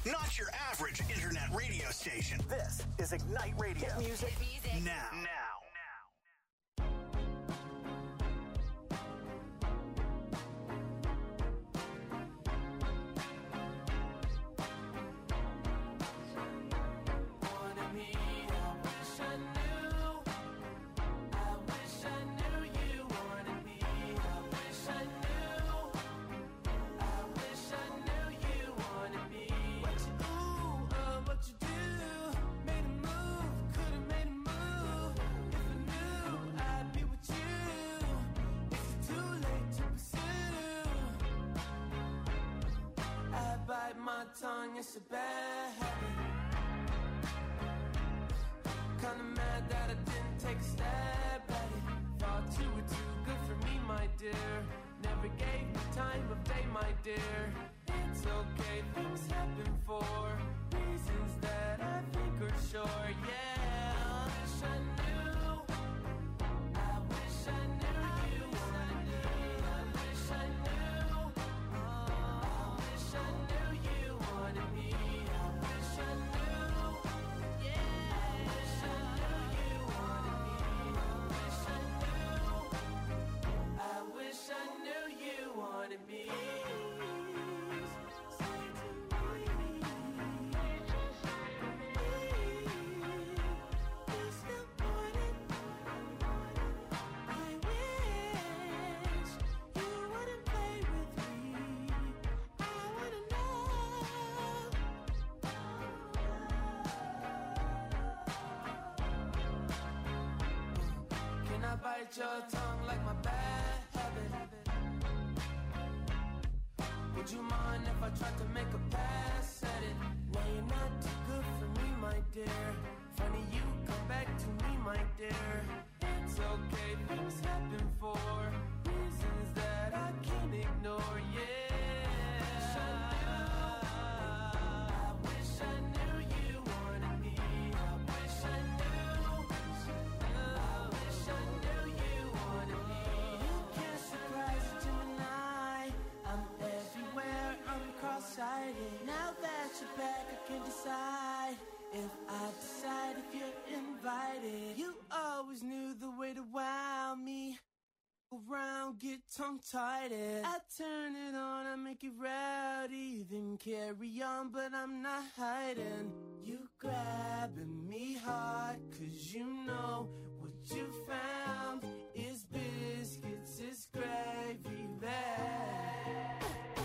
not your average internet radio station. This is Ignite Radio. Hit music. Now. Tongue, it's a bad habit. Kinda mad that I didn't take a stab at it. Thought you were too good for me, my dear. Never gave me time of day, my dear. It's okay, things happen for reasons that I think are sure, yeah. I wish I knew. I wish I knew you wanted me. I wish I knew. I wish I knew you wanted me. I wish I knew. Yeah. I wish I knew you wanted me. I wish I knew you wanted me. Bite your tongue like my bad habit. Would you mind if I tried to make a pass at it? No, you're not too good for me, my dear. Funny you come back to me, my dear. It's okay, things happen for reasons that I can't ignore, yeah. Now that you're back, I can decide if I decide if you're invited. You always knew the way to wow me. Around, get tongue-tied. I turn it on, I make it rowdy. Then carry on, but I'm not hiding. You grabbing me hard, 'cause you know what you found is biscuits, is gravy bag.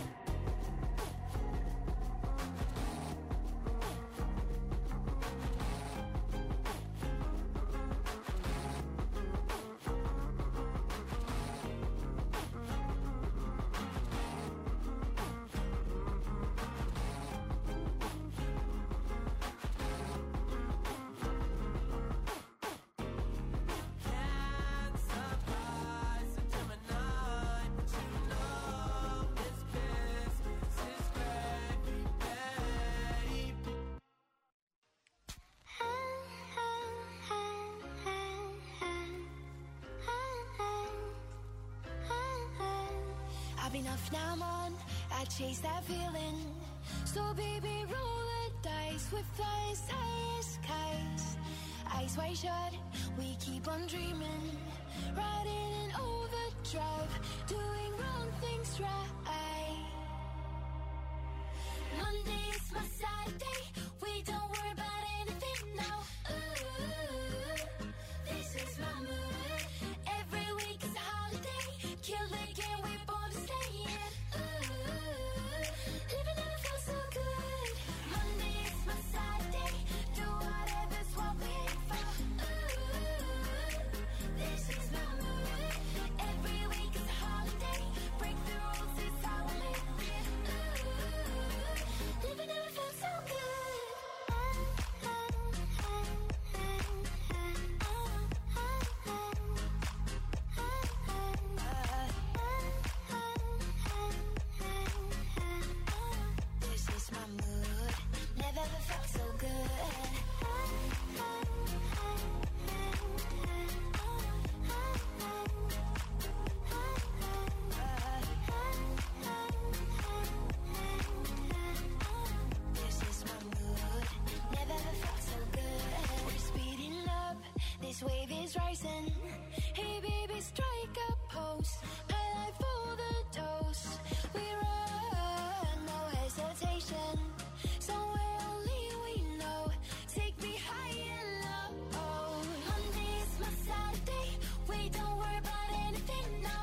Enough now, I'm on. I chase that feeling. So baby, roll the dice with flying skies. Eyes wide shut, we keep on dreaming. Riding in overdrive, doing wrong things right. Monday is my Saturday. We don't worry about anything now. Ooh, this is my mood. Every week is a holiday. Kill the game, we born to stay. Living never felt so good. Monday is my Saturday. Do whatever's what we aim for. Ooh, this is my mood. Every week is a holiday. Break the rules, it's how we live. Ooh, living never felt so good. is rising. Hey baby, strike a pose. High life for the dose. We run, no hesitation. Somewhere only we know. Take me high and low. Monday is my Saturday. We don't worry about anything now.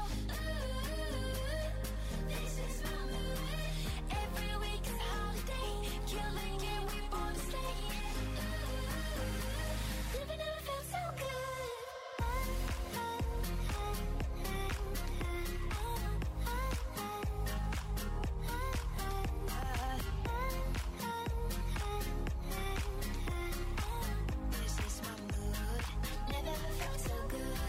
This is my mood. Every week is a holiday. Kill again, we born to stay. Living never felt so good. This is my mood. Never ever felt so good.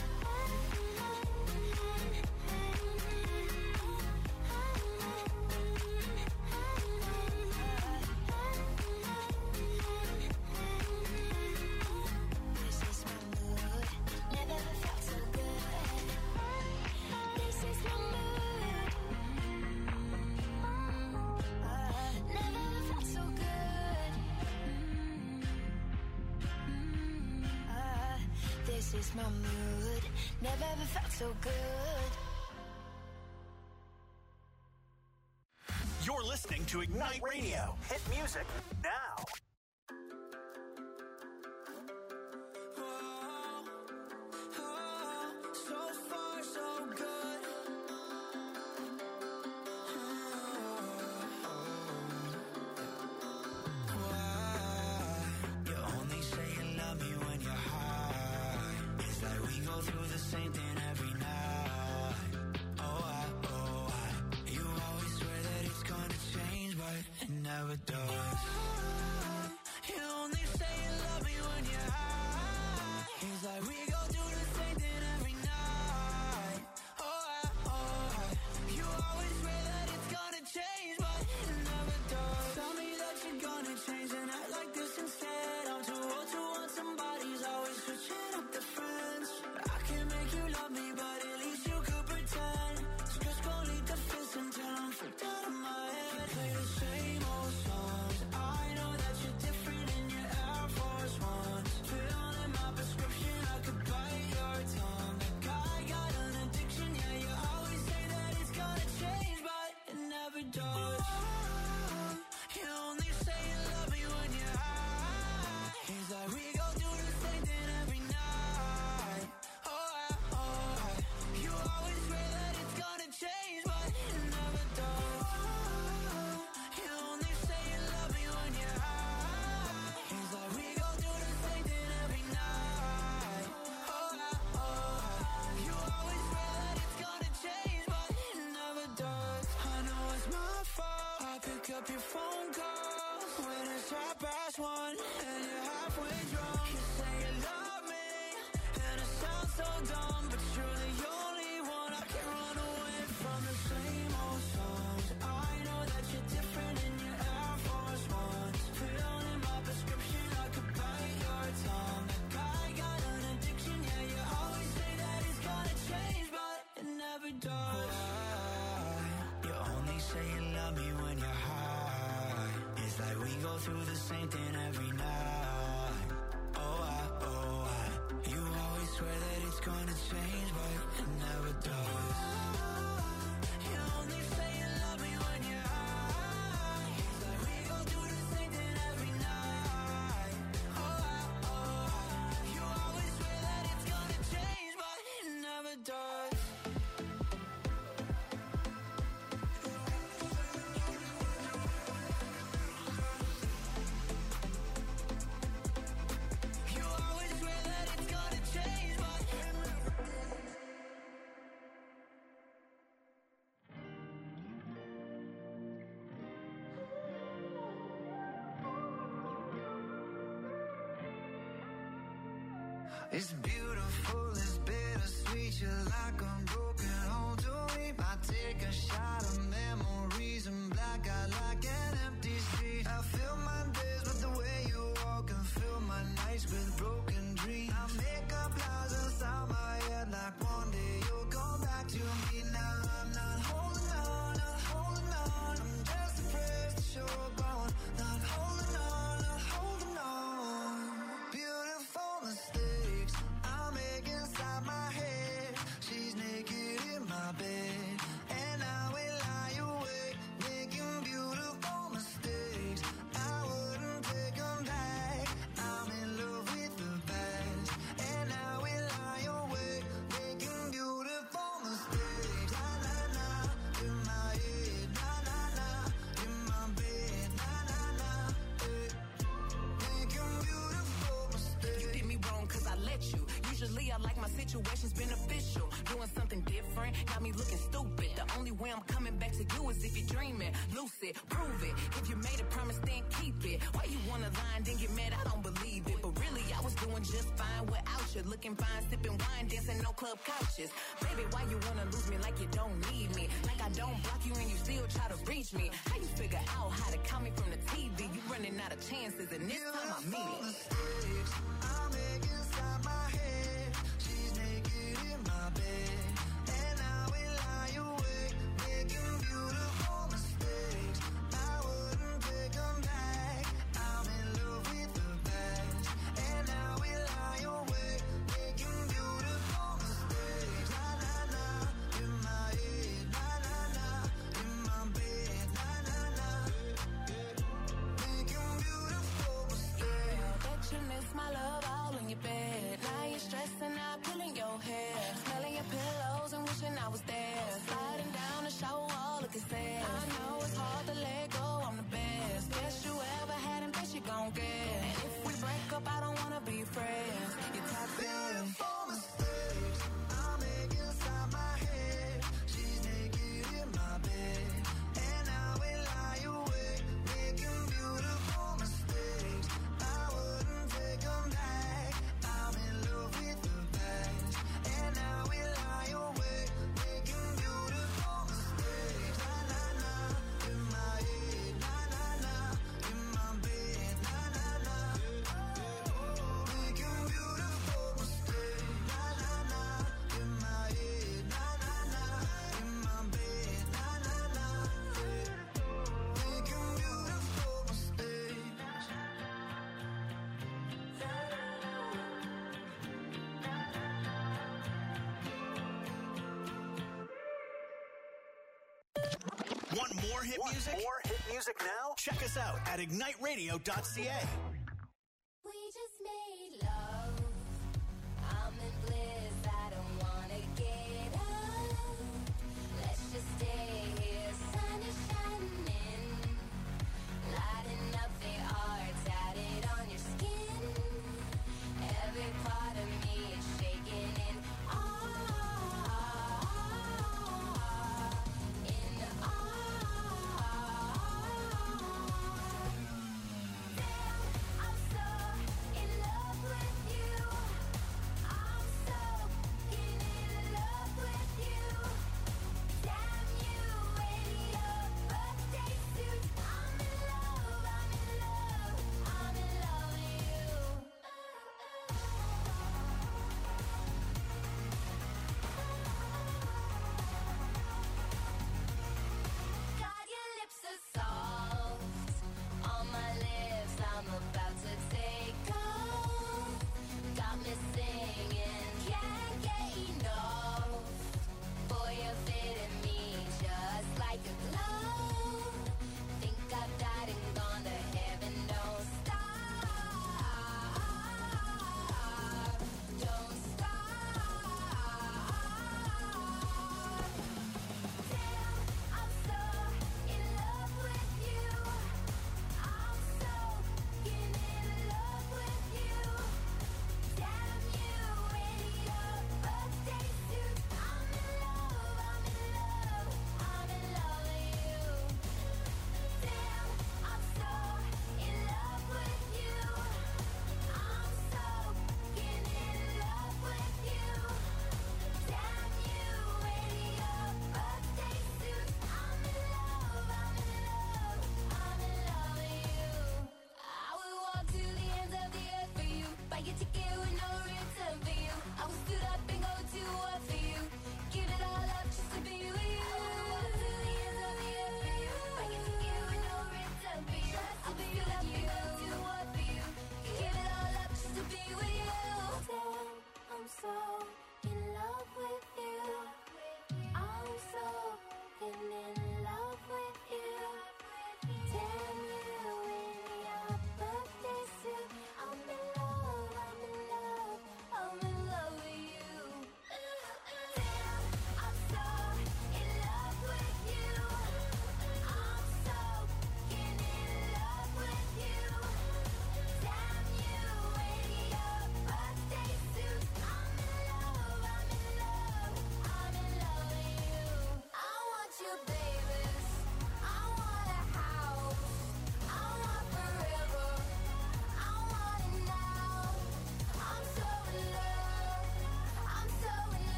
This is my mood. Never ever felt so good. This is my mood. Never ever felt so good. This is my mood. Never ever felt so good. You're listening to Ignite Radio. Hit music now. So far, so good. You only say you love me when you're high. It's like we go through the same thing every night. You always swear that it's gonna change, but it never does. You only say you love me when you're high. It's like we go through the same thing every night. You always swear that it's gonna change, but it never does. Tell me that you're gonna change and act like this instead. I'm too old to want somebody's always switching up the friends. I can't make you love me, but at least you could pretend. So just go leave the fist until I'm freaked out of my head. Play the same old songs. I know that you're different in your Air Force Ones. Filling my prescription, I could bite your tongue. Like I got an addiction, yeah, you always say that it's gonna change, but it never does. You only say you love me when you're high. It's like we go through the same thing every night. You always swear that it's gonna change, but it never does. You only say you love me when you're high. It's like we go through the same thing every night. You always swear that it's gonna change, but it never does. I know it's my fault. I pick up your phone calls when it's 1:30 and you're halfway drunk. You say you love me, and it sounds so dumb, but you're the only one I can run away from. The same old songs. I know that you're different in your Air Force Ones. Filling my prescription, I could bite your tongue. Like I got an addiction, yeah, you always say that it's gonna change, but it never does. You only say you love me when you're high. It's like we go through the same thing every night. You always swear that it's gonna change, but it never does. You only say you love me when you're high. It's like we go through the same thing every night. You always swear that it's gonna change, but it never does. You always swear that it's gonna change, but it's beautiful, it's bittersweet. You're like a broken home to me. I take a shot of memories and black out like an empty street. I fill my days with the way you walk and fill my nights with broken dreams. I make up lies inside my head like one day you'll come back to me. Now I'm not holding on, not holding on. I'm just afraid to show up on. Not holding on, not holding on. Beautiful mistakes I Usually I like my situations beneficial. Doing something different, got me looking stupid. The only way I'm coming back to you is if you're dreaming. Lucid, prove it. If you made a promise, then keep it. Why you wanna lie and then get mad? I don't believe it. But really, I was doing just fine without you. Looking fine, sipping wine, dancing no club couches. Baby, why you wanna lose me like you don't need me? Like I don't block you and you still try to reach me. How you figure out how to count me from the TV? You running out of chances and this time I mean it. Mistakes I make inside my head. She's naked in my bed, and I will lie awake, making beautiful mistakes. I wouldn't take them back. I'm in love with the past, and I will lie awake, making beautiful mistakes. Na na na, in my head, na na na, in my bed, na na na, making beautiful mistakes. Bet you miss my love all in your bed. Now you're stressing out, pulling your hair, smelling your pillows and wishing I was there. Sliding down the shower wall, looking sad. I know it's hard to let go, I'm the best. Best you ever had and best you gon' get. And if we break up, I don't wanna be friends. You're toxic. Beautiful mistakes I make inside my head. She's naked in my bed, and I will lie awake, making beautiful mistakes. I wouldn't take them back. I'm in love with the past, and I will lie awake, making beautiful mistakes. Na na na, in my head, na na na, in my bed, na na na, making beautiful mistakes. Na na na, in my head, na na na, in my bed, na na na, making beautiful mistakes. Want more hit music? More hit music now? Check us out at igniteradio.ca. We just made love. I'm in bliss. I don't wanna get up. Let's just stay here. Sun is shining, lighting up the art tatted on your skin. Every part of me is shaking in awe. In awe.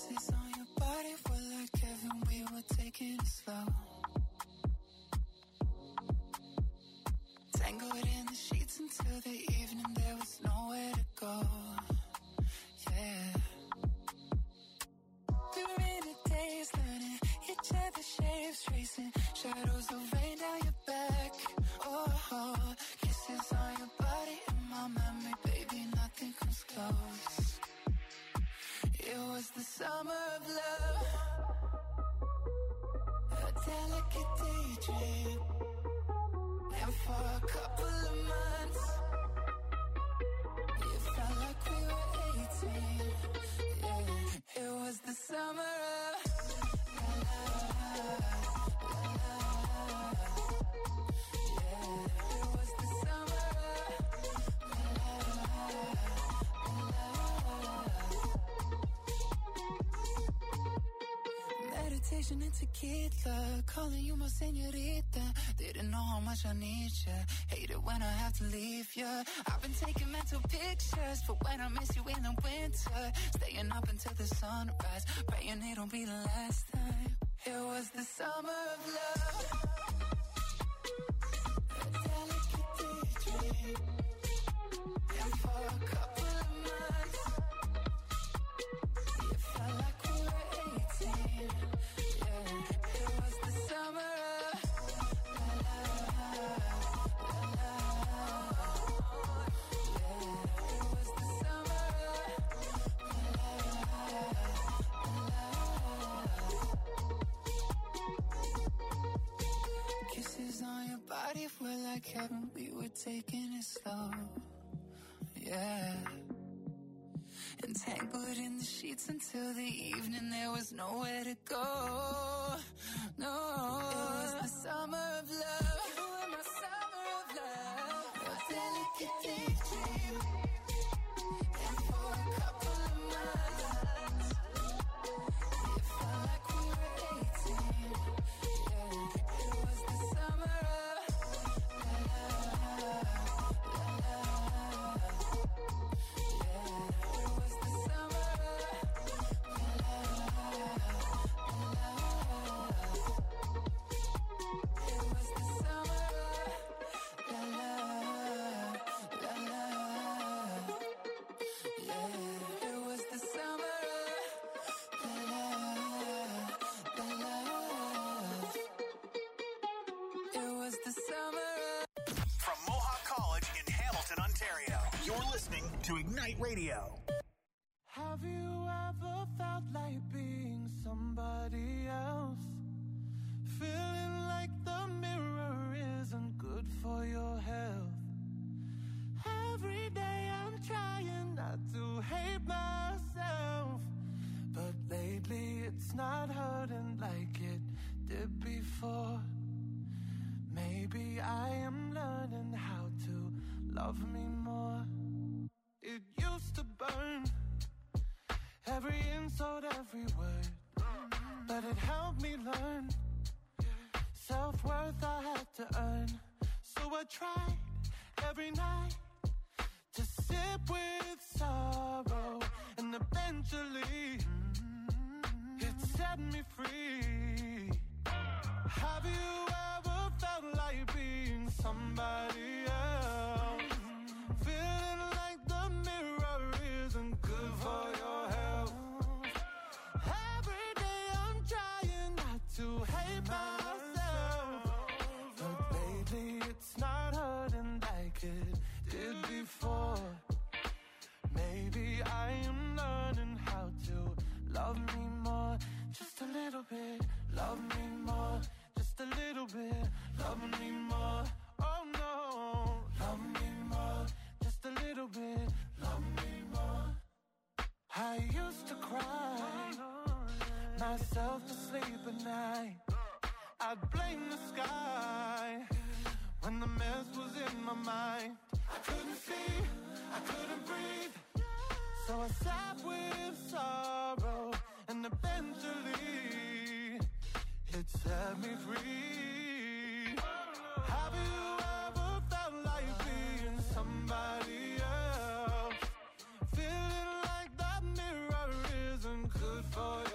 Kisses on your body were like heaven, we were taking it slow. Tangled in the sheets until the evening, there was nowhere to go. Yeah. We were in a daze, learning each other's shapes, tracing shadows of rain down your back. Oh, kisses on your body in my memory, baby, nothing comes close. It was the summer of love, a delicate daydream. And for a couple of months, it felt like we were 18. Yeah, it was the summer of love. Yeah, it was the summer of love. Meditation and tequila, calling you my señorita. Didn't know how much I need you. Hate it when I have to leave you. I've been taking mental pictures for when I miss you in the winter. Staying up until the sunrise, praying it'll be the last time. It was the summer of love, a delicate daydream. And for a couple of months, it felt like we were 18. Yeah, it was the summer of body were like heaven, we were taking it slow. Yeah. Entangled in the sheets until the evening, there was nowhere to go. No. It was the summer of love. You were my summer of love. A delicate daydream. And for a couple of months, it felt like we were 18. Yeah. It was the summer of to Ignite Radio. Have you ever felt like being somebody else? Feeling like the mirror isn't good for your health. Every day I'm trying not to hate myself, but lately it's not hurting like it did before. Maybe I am learning how to love me more. It used to burn, every insult, every word, but it helped me learn. Self-worth I had to earn, so I tried every night to sip with sorrow, and eventually it set me free. Have you ever felt like being somebody else? Feeling like the mirror isn't good for your health. Every day I'm trying not to hate myself, but lately it's not hurting like it did before. Maybe I am learning how to love me more. Just a little bit, love me more. Just a little bit, love me more. Oh no, love me more. Just a little bit, love me more. I used to cry myself to sleep at night. I'd blame the sky when the mess was in my mind. I couldn't see, I couldn't breathe, so I sat with sorrow, and eventually it set me free. Have you ever felt like being somebody else? Feeling like that mirror isn't good for you.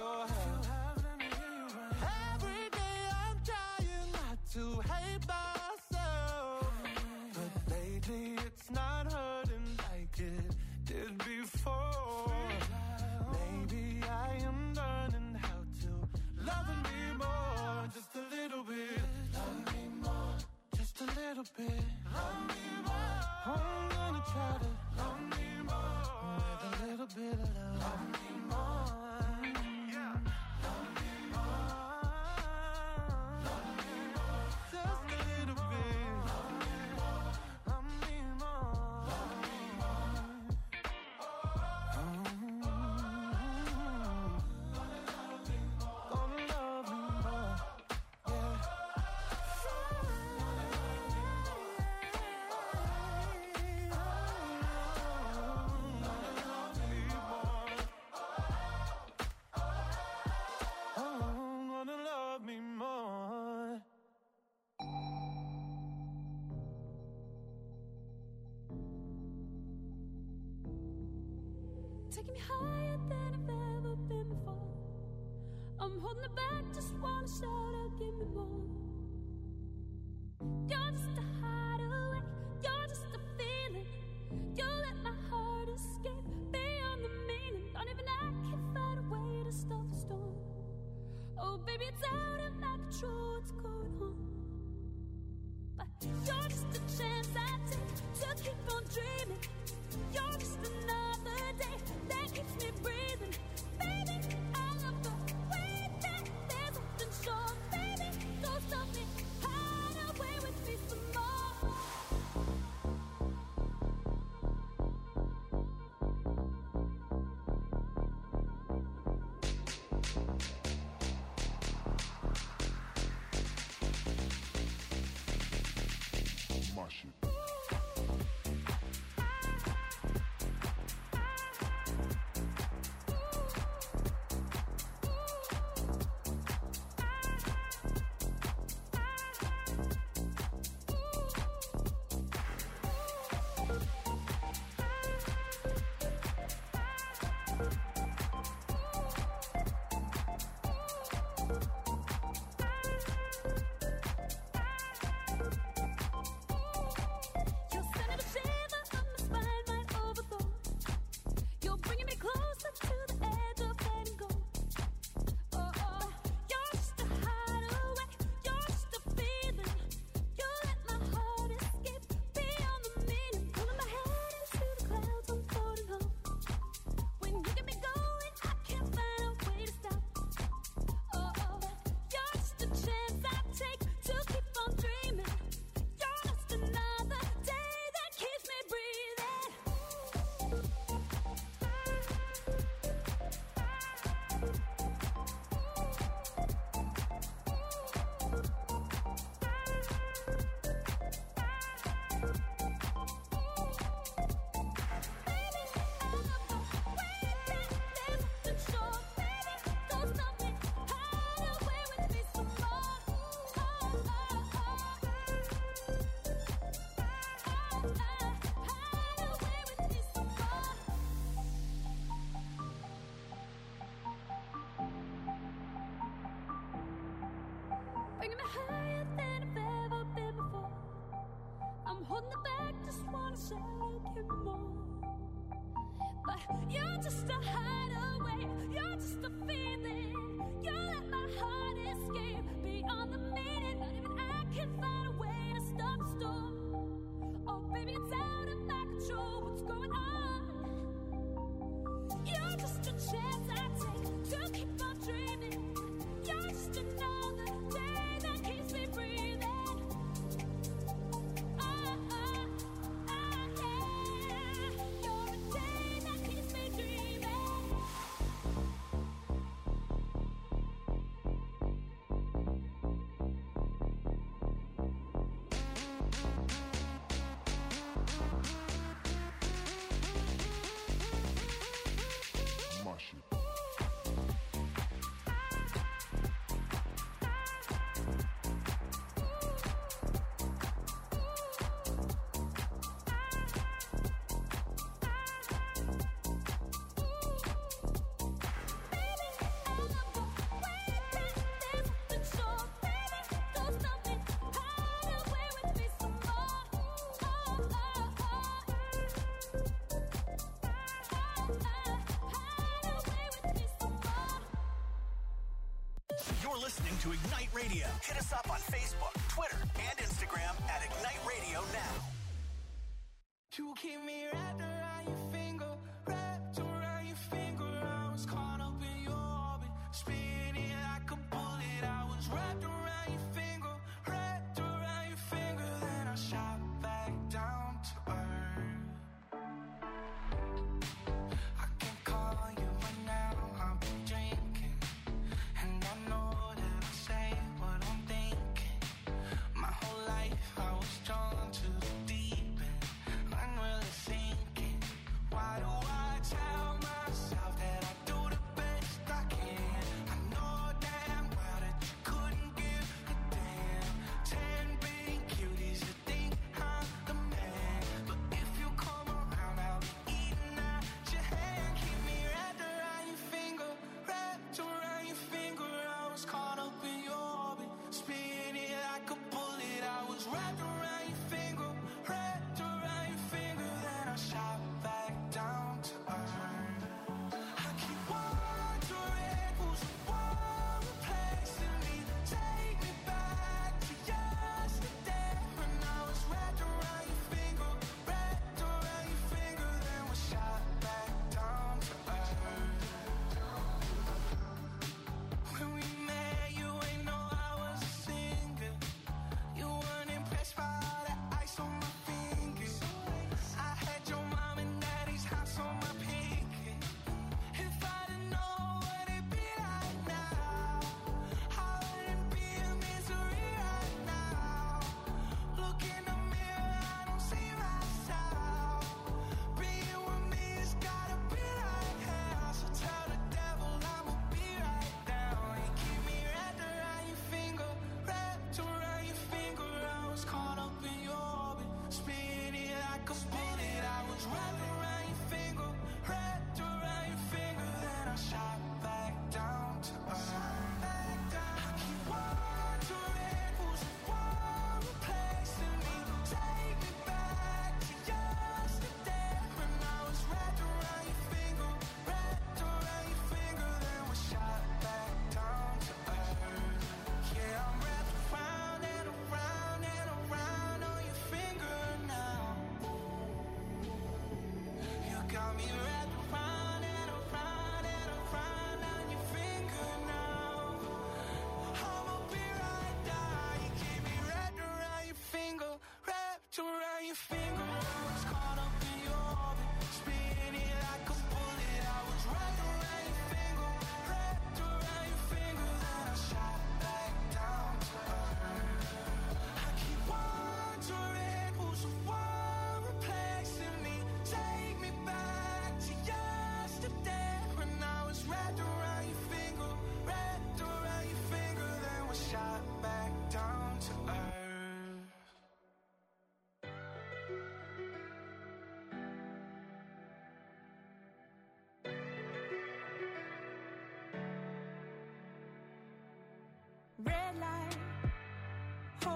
taking me higher than I've ever been before. I'm holding it back, just wanna shout out, give me more. You're just a hideaway, you're just a feeling. You let my heart escape beyond the meaning. Don't even I can find a way to stop the storm. Oh baby, it's out of my control, what's going on? But you're just a chance I take to keep on dreaming. You're just another day that keeps me breathing. Baby, I love the way that there's nothing short. Baby, don't stop me, hide away with me some more. My shit. Bringing me higher than I've ever been before. I'm holding it back, just wanna shout, give me more. But you're just a hideaway, you're just a feeling. You let my heart escape beyond the meaning. Not even I can find a way to stop the storm. Oh baby, it's out of my control, what's going on? You're just a chance I take to keep on dreaming. You're just another day that keeps me breathing. Yeah. You're a day that keeps me dreaming. My shit. You're listening to Ignite Radio. Hit us up on Facebook, Twitter, and Instagram at Ignite Radio Now. You keep me wrapped around your finger, wrapped around your finger. I was caught up in your orbit, spinning like a bullet. I was wrapped around your finger, wrapped around your finger. Then I shot back down to earth. I can call you right now, I'll be drinking, and I know that I say what I'm thinking. My whole life I was drawn to the deep end. I'm really thinking, why do I tell myself that I do the best I can? I know damn well that you couldn't give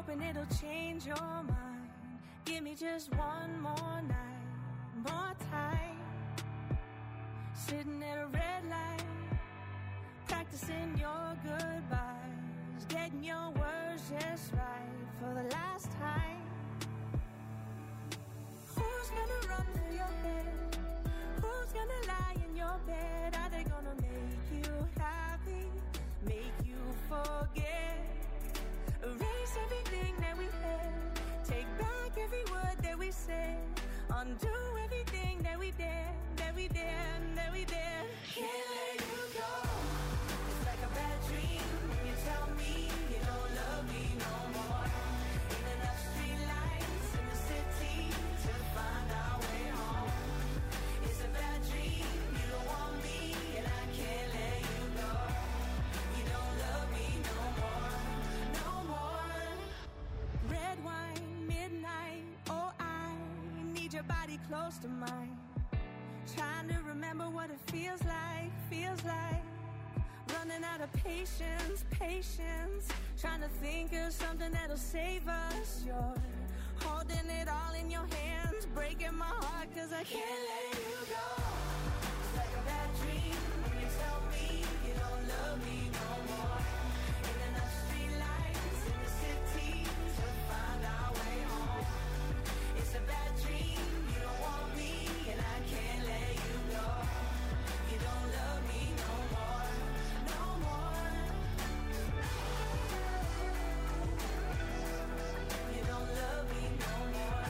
hoping it'll change your mind. Give me just one more night, more time. Sitting at a red light, practicing your goodbyes, getting your words just right for the last time. Who's gonna run through your head? Who's gonna lie in your bed? Are they gonna make you happy, make you forget? Erase everything that we had, take back every word that we said, undo everything that we did, that we did, that we did. Can't let you go. It's like a bad dream when you tell me you don't love me no more. Ain't enough street lights in the city to find our way home. It's a bad dream, you don't want me, and I can't let you go. You don't love me no more, no more. Red wine, midnight, oh I need your body close to mine. Trying to remember what it feels like, running out of patience, trying to think of something that'll save us. You're holding it all in your hands, breaking my heart 'cause I can't let you go. It's like a bad dream when you tell me you don't love me no more. Ain't enough street lights in the city to find our way home. It's a bad dream, you don't want me, and I can't let you go. You don't love me no more, no more. You don't love me no more,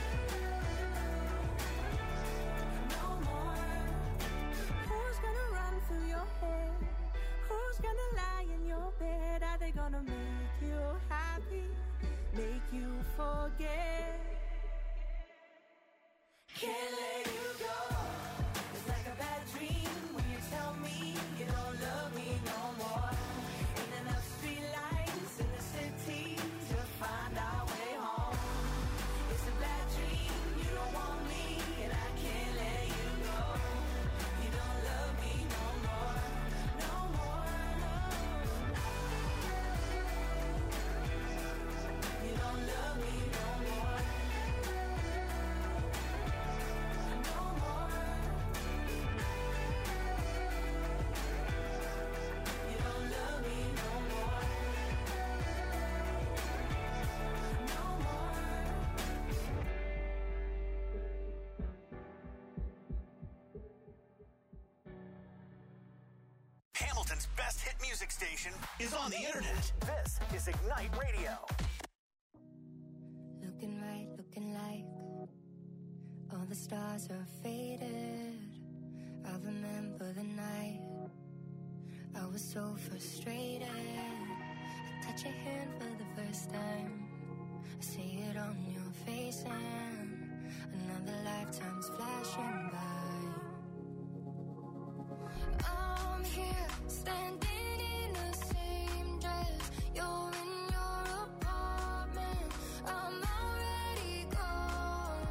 no more. Who's gonna run through your head? Who's gonna lie in your bed? Are they gonna make you happy, make you forget? Can't let you go. It's like a bad dream when you tell me you don't love me no more. Ain't enough street lights in the city to find our way home. It's a bad dream, you don't want me, and I can't let you go. You don't love me no more, no more, no. You don't love me no more. Hamilton's best hit music station is on the internet. This is Ignite Radio. Looking right, looking like all the stars are faded. I remember the night I was so frustrated. I touch your hand for the first time. I see it on your face and another lifetime's flashing by. I'm here, standing in the same dress. You're in your apartment. I'm already gone.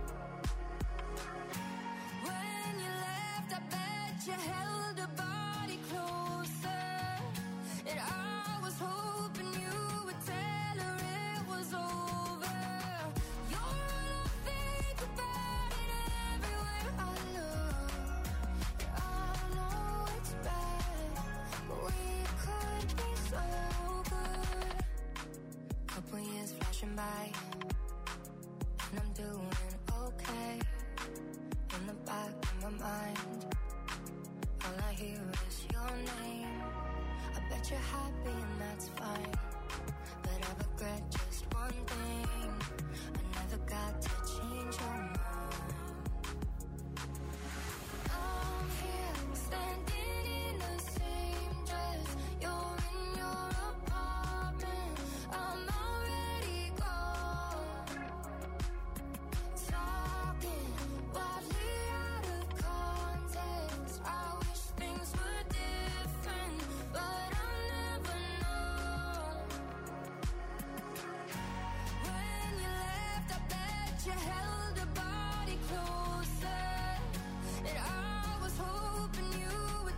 When you left, I bet you held a body closer. And I was hoping you would tell her it was over. You're all I think about it everywhere I look. I know it's bad, but we could be so good. Couple years flashing by, and I'm doing okay. In the back of my mind, all I hear is your name. I bet you're happy and that's fine, but I regret just one thing. I never got to change your mind. I'm here, standing in the same dress. You're in your apartment. I'm already gone. Talking wildly out of context. I wish things were different, but I'll never know. When you left, I bet you held a body closer. And I was hoping you would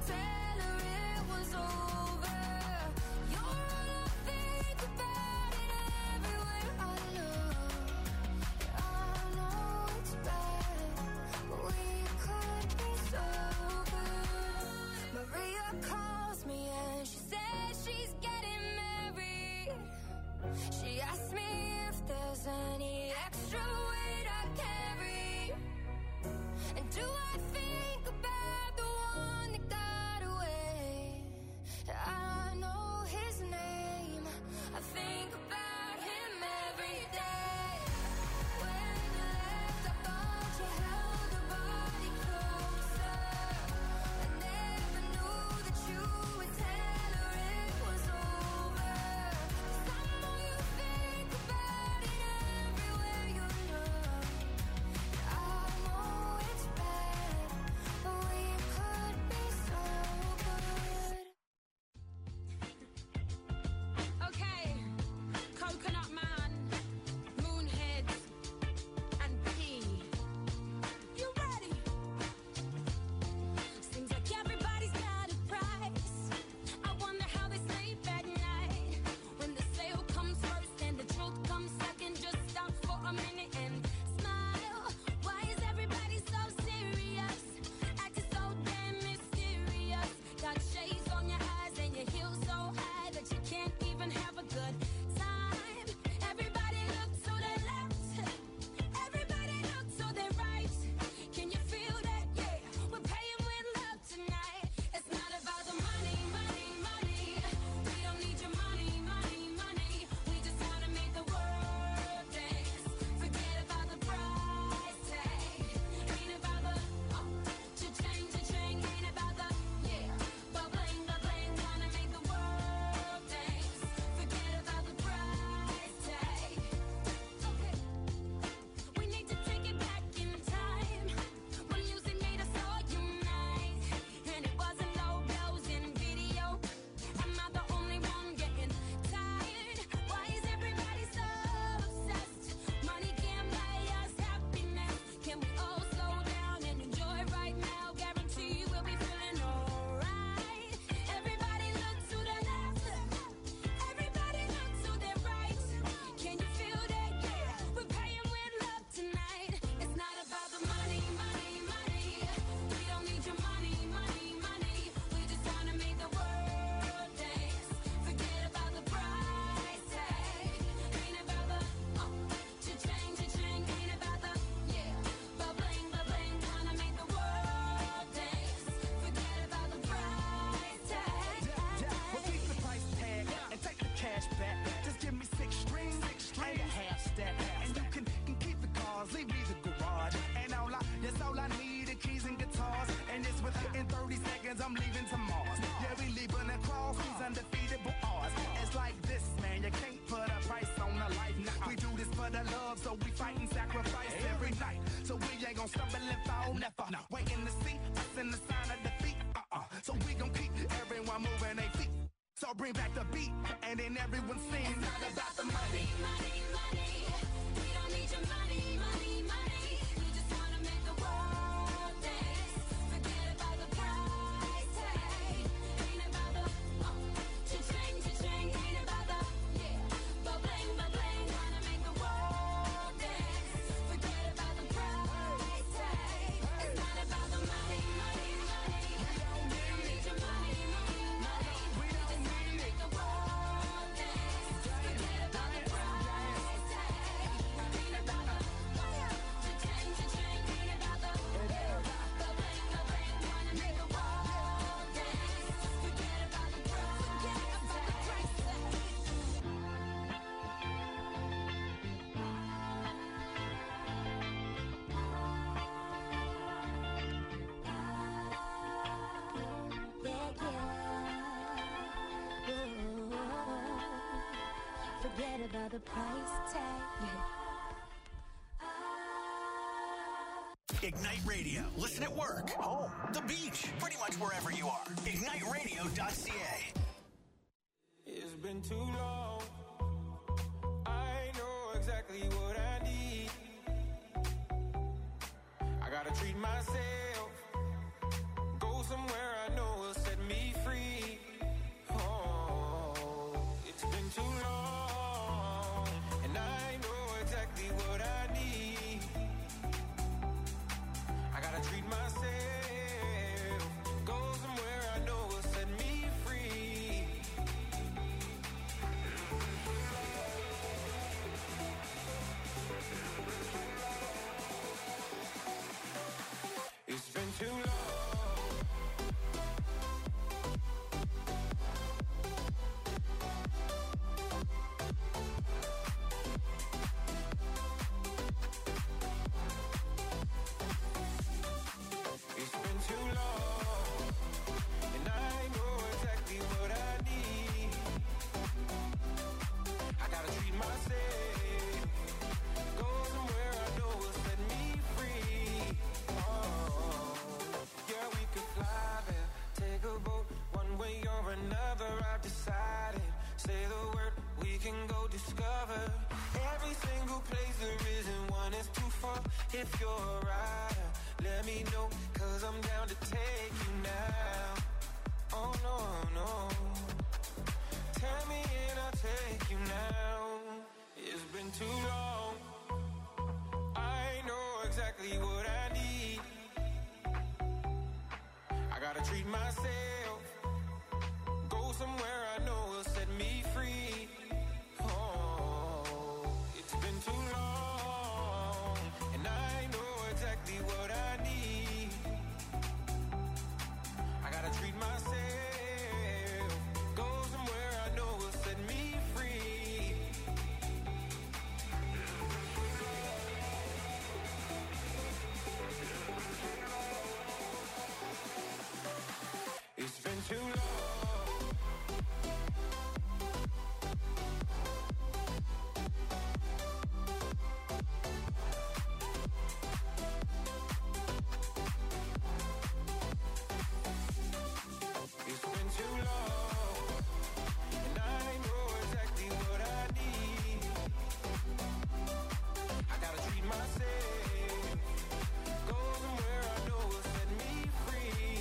So bring back the beat, and then everyone sings. It's not about the money, money, money. We don't need your money, money, money. We just wanna make the world dance. Forget about the price tag. Ain't about the cha-ching, cha-ching. Ain't about the ba-bling, ba-bling. Wanna make the world dance. Forget about the price tag. It's not about the money, money, money. We don't need your money, money, money. We just wanna make the world dance. Forget about the price tag. Ain't about the cha-ching, cha-ching. Ain't about the ba-bling, ba-bling. Wanna make the world dance. Forget about the price tag. Forget about the price tag. Ignite Radio. Listen at work, home, the beach, pretty much wherever you are. IgniteRadio.ca. It's been too long. I know exactly what I need. I gotta treat myself. Go somewhere I know will set me free. Oh, it's been too long. And I know exactly what I need. I gotta treat myself. Go somewhere I know will set me free. It's been too long. It's been too long, and I know exactly what I need. I gotta treat myself. Go somewhere I know will set me free. Oh, yeah, we could fly there, take a boat, one way or another. I've decided. Say the word, we can go discover every single place there isn't one is too far. If you're a rider, let me know, 'cause I'm down to take you now. Oh no, no. Tell me and I'll take you now. It's been too long. I know exactly what I need. I gotta treat myself. Go somewhere I know will set me free. Oh, it's been too long, and I know exactly what I need. I gotta treat myself. Go somewhere I know will set me free. It's been too long. It's been too long, and I know exactly what I need. I gotta treat myself. Go somewhere I know will set me free.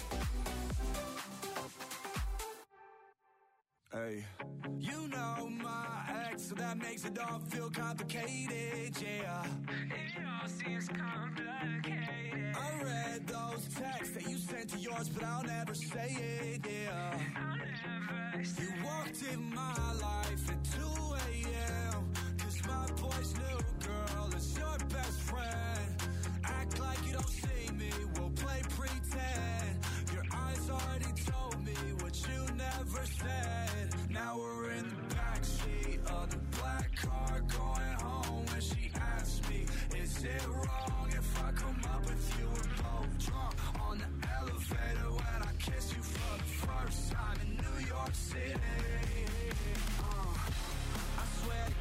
Hey, you know my ex, so that makes it all feel complicated, yeah. It all seems complicated. I read those texts that you sent to yours, but I'll never say it, yeah. You walked in my life at 2 a.m. 'Cause my boy's new girl is your best friend. Act like you don't see me, we'll play pretend. Your eyes already told me what you never said. Now we're in the backseat of the black car going home. When she asked me, is it wrong if I come up with you? We're both drunk on the elevator when I kiss you for the first time in New York City. I swear to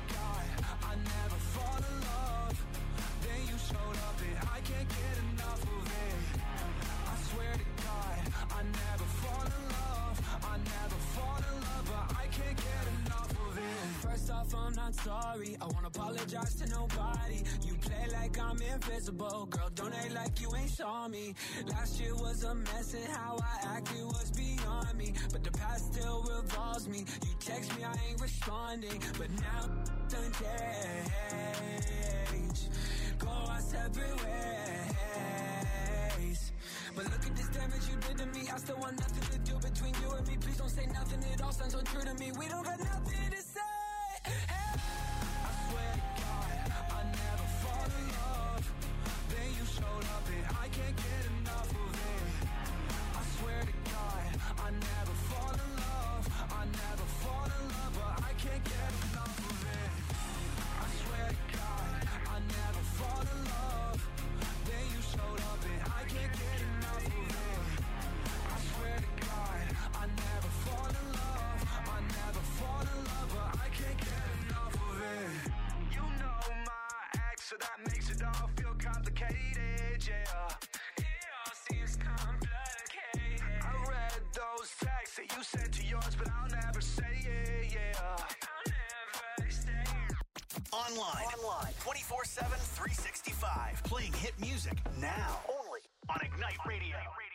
if I'm not sorry. I won't apologize to nobody. You play like I'm invisible. Girl, don't act like you ain't saw me. Last year was a mess and how I acted was beyond me. But the past still revolves me. You text me, I ain't responding. But now done change. Go our separate ways. But look at this damage you did to me. I still want nothing to do between you and me. Please don't say nothing, it all sounds so true to me. We don't got nothing to say. Hey. I swear to God, I never fall in love. Then you showed up and I can't get enough of it. I swear to God, I never fall in love. I never fall in love, but I can't get enough of it. I swear to God, I never fall in love. Then you showed up and I can't get enough of it. I swear to God, I never fall in love. I never fall in love, but I can't get enough of it. You know my ex, so that makes it all feel complicated, yeah. It all seems complicated. I read those texts that you sent to yours, but I'll never say it, yeah. I'll never say it. Online. 24/7, 365. Playing hit music now. Only on Ignite Radio.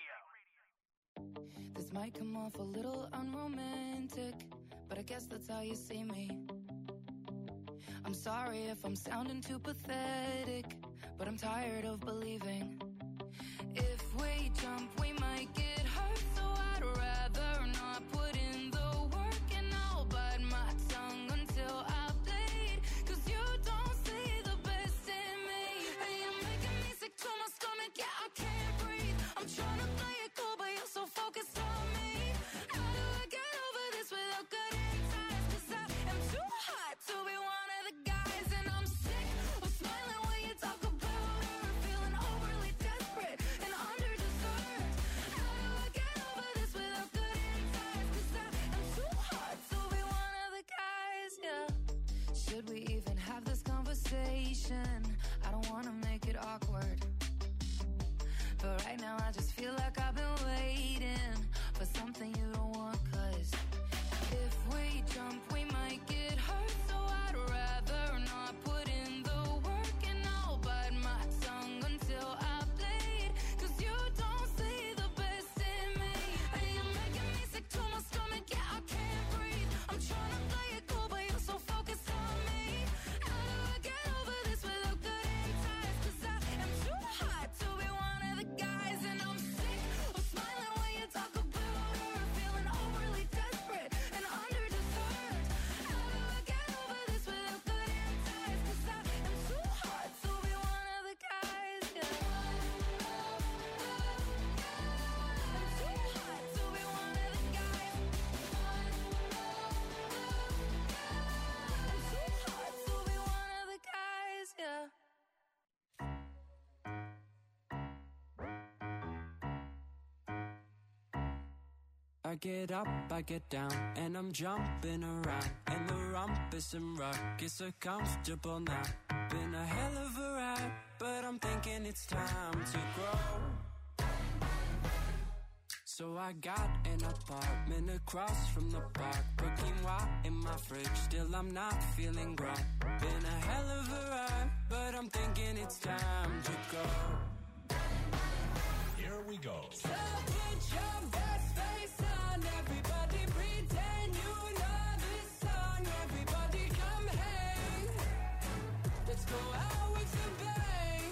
This might come off a little unromantic, but I guess that's how you see me. I'm sorry if I'm sounding too pathetic, but I'm tired of believing. If we jump, we might get hurt, so I'd rather not put in the work, and I'll bite my tongue until I bleed. Cause you don't see the best in me, and you're making me sick to my stomach, yeah, I can't breathe. I'm trying to play it cool, but you're so focused on me. How do I get over this without cutting ties? Cause I am too hot to be one of the guys, and I'm sick of smiling when you talk about her, feeling overly desperate and under-deserved. How do I get over this without cutting ties? Cause I am too hot to be one of the guys, yeah. Should we even have this conversation? I don't wanna make it awkward, but right now I just feel like I've been waiting for something you don't want. Cause if we jump, we might get hurt, so I'd rather not put in the work, and I'll bite my tongue until I bleed. Cause you don't see the best in me, and you're making me sick to my stomach, yeah, I can't breathe. I'm trying to play it cool, but you're so focused on me. How do I get over this without cutting ties? Cause I am too hot to be one of the guys, and I'm sick of smiling when you talk about her, feeling overly desperate and under-deserved. How do I get over this without cutting ties? Cause I am too hot to be one of the guys, yeah. I'm too hot to be one of the guys. I'm too hot to be one of the guys, yeah. I get up, I get down, and I'm jumping around. And the rumpus and ruckus are comfortable now. Been a hell of a ride, but I'm thinking it's time to grow. So I got an apartment across from the park. Put quinoa in my fridge, still I'm not feeling grown. Been a hell of a ride, but I'm thinking it's time to go. Here we go. So put your best face on, everybody pretend you know this song. Everybody come hang, let's go out with a bang.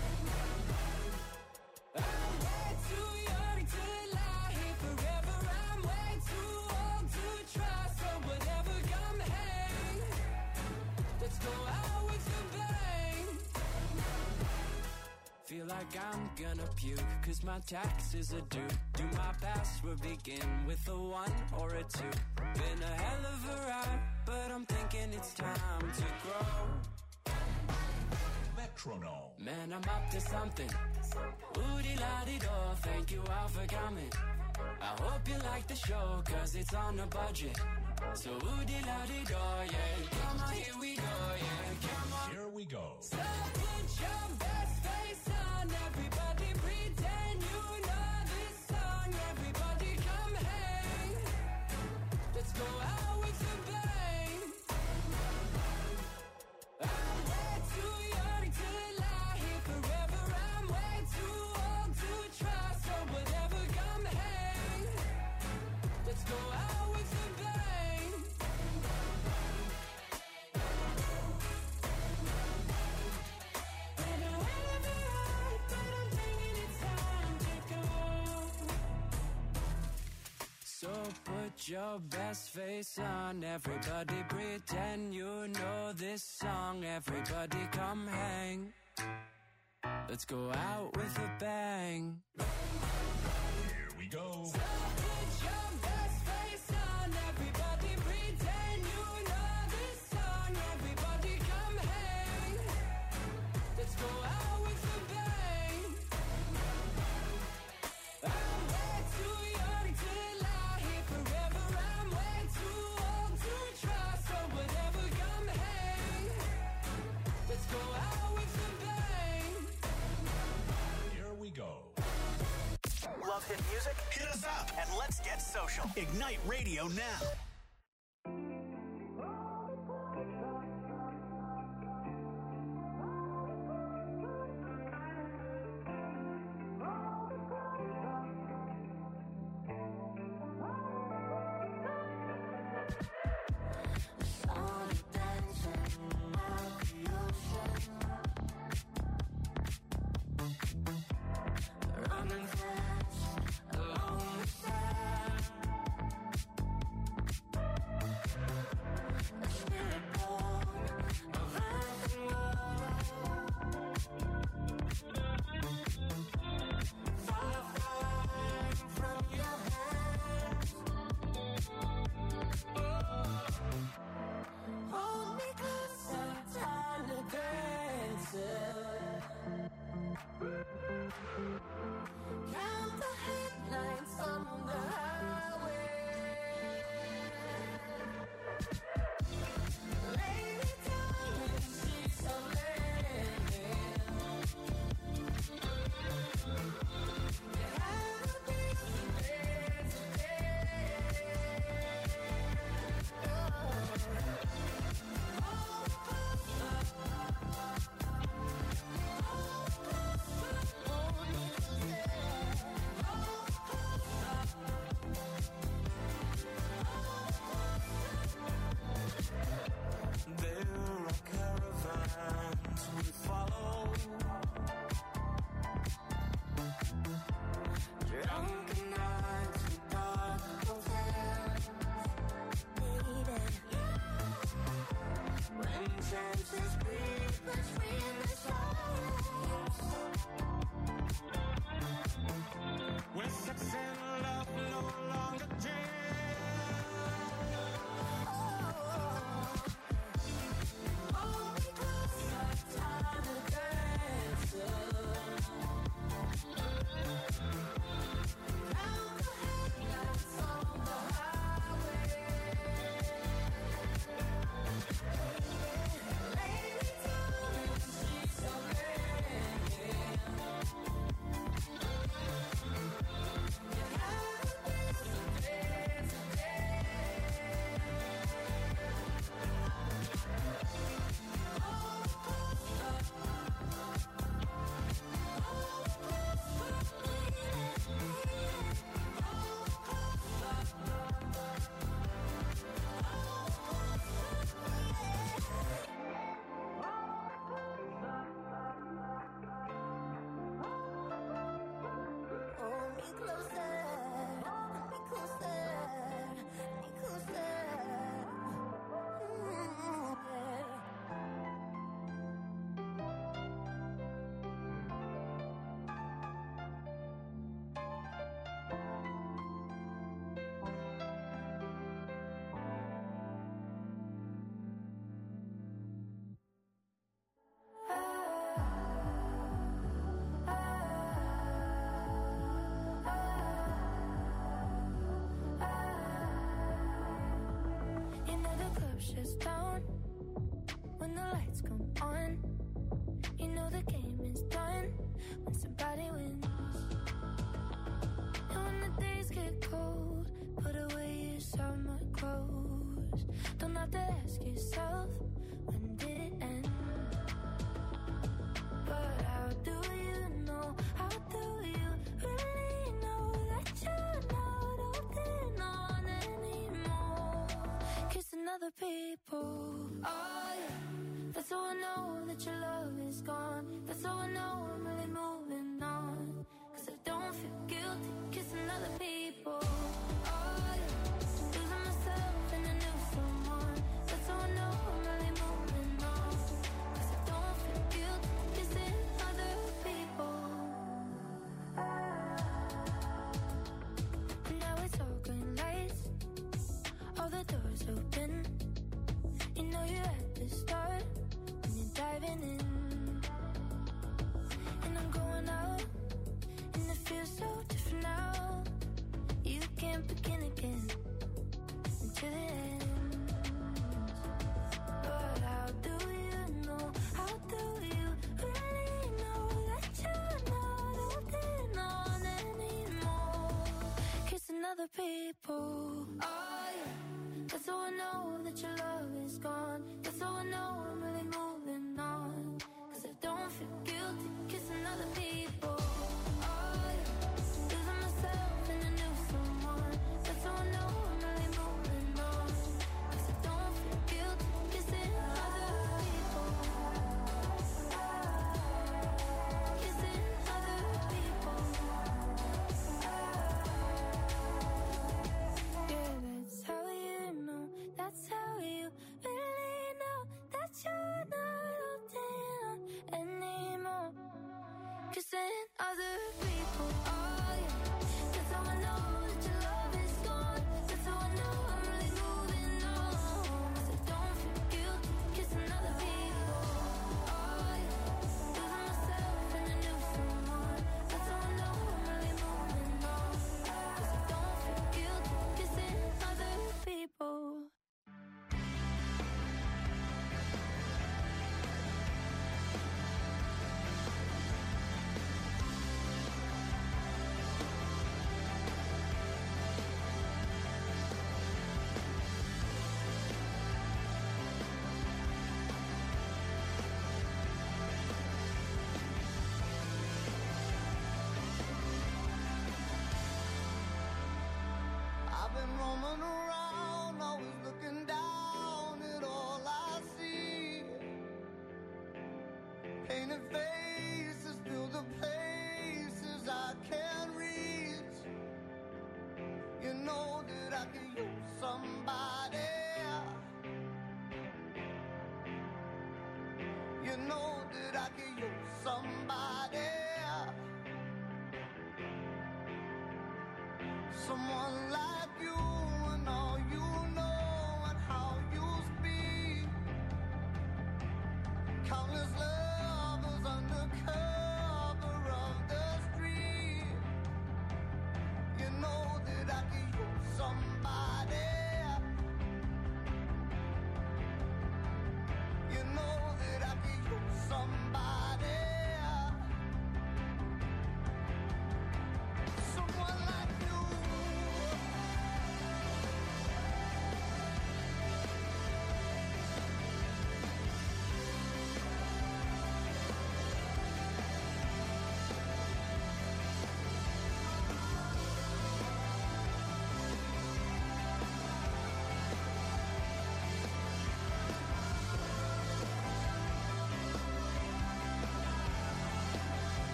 I'm way too young to lie here forever. I'm way too old to try, so whatever, come hang, let's go out with a bang. Feel like I'm gonna puke, cause my taxes are due. Do my password begin with a 1 or a 2? Been a hell of a ride, but I'm thinking it's time to grow. Metronome. Man, I'm up to something. Oodie-la-dee-do, thank you all for coming. I hope you like the show, cause it's on a budget. So oodie-la-dee-do, yeah. Come on, here we go, yeah. Come on. Here we go. So put your best face on, everybody pretend you know this song. Everybody come hang, let's go out with a bang. Put your best face on, everybody pretend you know this song. Everybody come hang. Let's go out with a bang. Here we go. So put your best face on, everybody pretend you know this song. Everybody come hang. Let's go out with a bang. I'm way too young to lie here forever. I'm way too old to try. So whatever, come hang. Let's go out with a bang. Here we go. Love hit music? Hit us up and let's get social. Ignite Radio now. Running fast along the sand. shuts down when the lights come on. You know the game is done when somebody wins. And when the days get cold, put away your summer clothes. Don't have to ask yourself, when did it end? But how do you know? How do you really know that you're not holding on anymore? Kissing other people. Oh yeah, that's how I know that your love is gone. That's how I know I'm really moving on. 'Cause I don't feel guilty kissing other people. Oh yeah, myself and a new someone. That's how I know I'm really moving on. 'Cause I don't feel guilty kissing other people. And now it's all green lights, all the doors open. You know you're at the start when you're diving in. And I'm going out, and it feels so different now. You can't begin again until the end. But how do you know? How do you really know that you're not holding on anymore? Kissing other people. Oh yeah, that's how I know that your love is gone. That's how I know I'm really moving on. 'Cause I don't feel guilty kissing other people. Oh yeah, losing myself in a new someone. That's how I know I'm really moving on. 'Cause I don't feel guilty kissing other people. Kissing other people. Yeah, that's how you know. That's how you really know that you're not holding on anymore. Kissing other people. Oh yeah, that's how I know that your love is gone. That's how I know I'm really moving on. 'Cause I don't feel guilty kissing other people. Oh yeah, losing myself in a new someone. That's how I know I'm really moving on. 'Cause I don't feel guilty kissing other people. I've been roaming around, always looking down at all I see. Painted faces fill the places I can't reach. You know that I could use somebody. You know that I could use somebody. Someone